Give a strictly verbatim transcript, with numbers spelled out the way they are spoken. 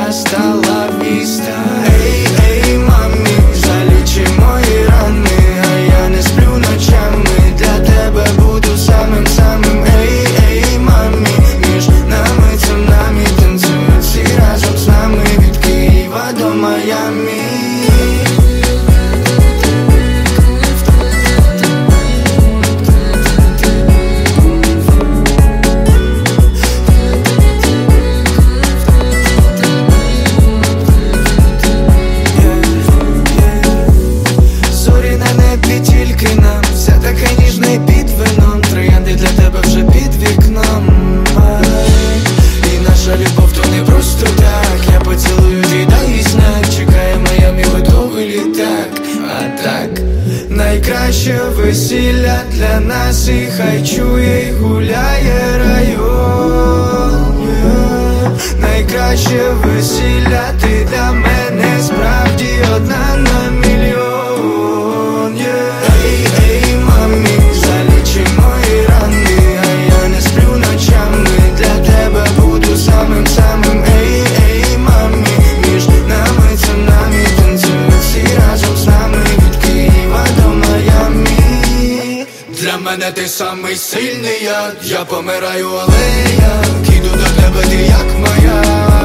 hasta la vista. Ей, ей, мамі, залічи мої рани, а я не сплю ночами, для тебе буду самим-самим. Ей, ей, мамі, між нами цунамі, танцюють всі разом з нами, від Києва до Майамі. Найкраще весілля для нас, і хай чує, й гуляє район. yeah. Найкраще весілля, ти для мене справді одна на мільйон. yeah. Ей, ей, мамі, залічи мої рани, а я не сплю ночами, для тебе буду самим-самим. Ей, ей, мамі, між нами цунамі, танцюють всі разом з нами, від Києва до Майамі. Для мене ти самий сильний яд, я помираю, але я іду до тебе, ти як моя.